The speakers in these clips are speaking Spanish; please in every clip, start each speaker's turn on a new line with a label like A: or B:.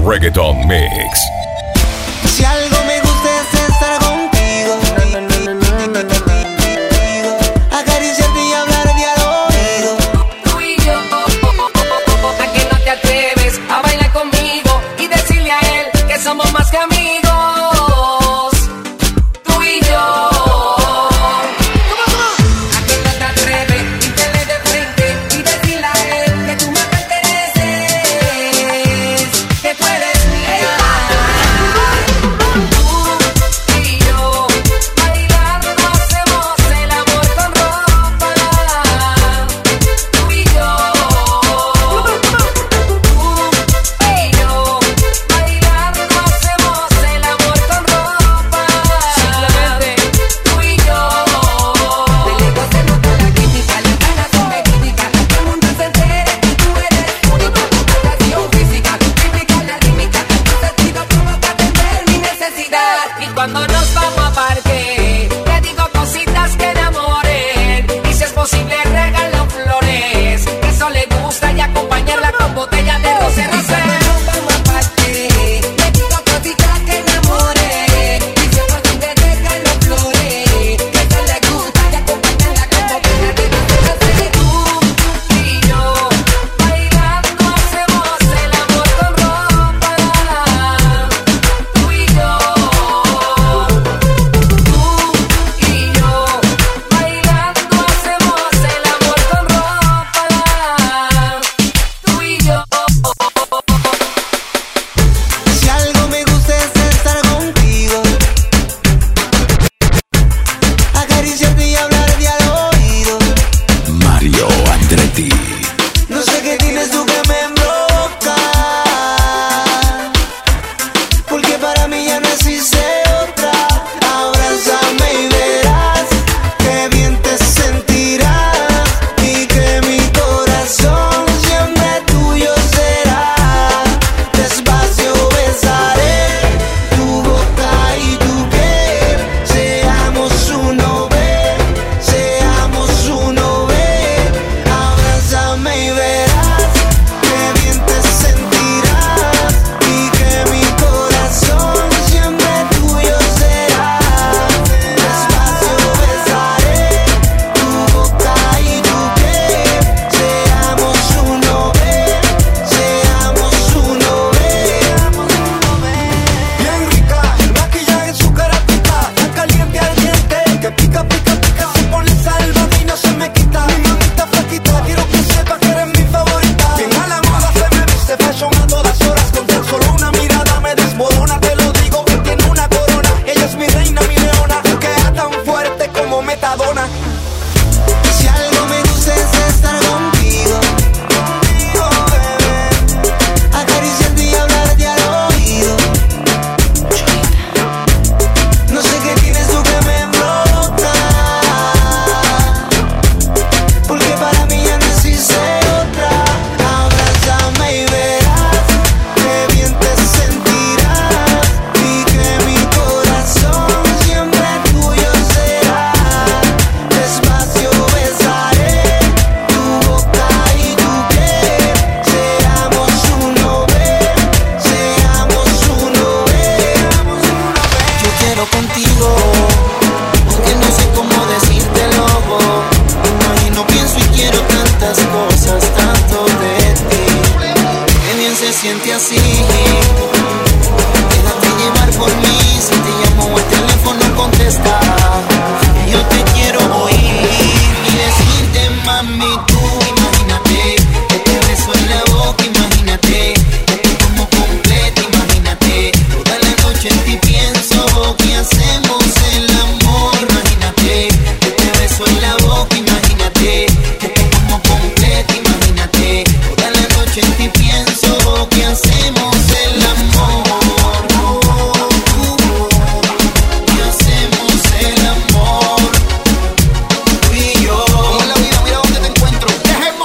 A: Reggaeton Mix.
B: Si algo me gusta es estar contigo, acariciarte y hablarte al oído.
C: Tú y yo, ¿a que no te atreves a bailar conmigo y decirle a él que somos más que amigos? Tú y yo, ¿a que no te atreves y te le de frente y decirle a él que tú me perteneces, que tú eres mía? Tú y yo, bailando hacemos el amor con ropa. Tú y yo, bailando hacemos el amor con ropa. Simplemente tú y yo. De lejos se nota la química, las ganas son verídicas. Que el mundo se entere que tú eres única. Atracción física, tu química, la química. Tu sentido provoca atender mi necesidad. Y cuando nos vamos a parque, te digo cositas que enamoren. Y si es posible regalo flores, que eso le gusta, y acompañarla con botella de rosé. Y cuando nos vamos a parque, te digo cositas que enamoren. Y si es posible regalo flores, que eso le gusta, y acompañarla con botella de rosé. Tú y yo, bailando hacemos el amor con ropa. Tú y yo, bailando hacemos el amor con ropa. Tú y yo.
B: Si algo me gusta es estar contigo, acariciarte y hablarte al oído.
A: Mario Andretti.
B: No sé qué tienes tú que me embroca, porque para mí ya no existe otra. Abrázame y verás que bien te sentirás, y que mi corazón siempre tuyo será. Despacio besaré tu boca y tu piel, seamos uno, ven, seamos uno, ven. Abrázame y verás que bien te sentirás, y que mi corazón siempre tuyo será. Despacio besaré tu boca y tu piel, seamos uno, ven, seamos uno, ven.
D: Bien rica, el maquillaje en su cara pica, tan caliente al diente, que pica, pica, pica, se pone salva y no se me quita. Mi mamita flaquita, quiero que sepa que eres mi favorita. Bien a la moda se me viste fashion a todas horas, con tan solo una mirada me desmorona. Te lo digo que tiene una corona, ella es mi reina, mi leona, que es tan fuerte como Metadona.
B: Si algo me gusta es estar contigo, acariciarte y hablarte al oído. No sé qué tienes tú que me embroca, porque para mí ya no existe otra. Abrázame y verás que bien te sentirás, y que mi corazón siempre tuyo será. Despacio besaré tu boca y tu piel, seamos uno, ven, seamos uno, ven. Yo quiero contigo, aunque no sé cómo decírtelo. Imagino, pienso y quiero tantas cosas, tanto de ti. Qué bien se siente así. Déjate llevar por mí, si te llamo al teléfono contesta. Que yo te quiero oír y decirte, mami, tú imagínate que te beso en la boca, imagínate que te como completa, imagínate toda la noche en ti pienso, que hacemos el amor, imagínate que te beso en la boca, imagínate que te como completa, imagínate toda la noche en ti pienso, que hacemos el amor. Que hacemos el amor, tú y yo. Como en la vida, mira dónde te encuentro.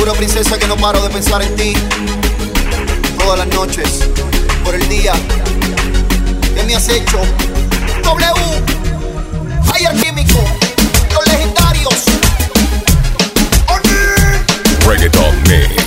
D: juro, princesa, que no paro de pensar en ti. Todas las noches, por el día. ¿Qué me has hecho? W, Fire Químico, los legendarios.
A: Reggaeton Mix.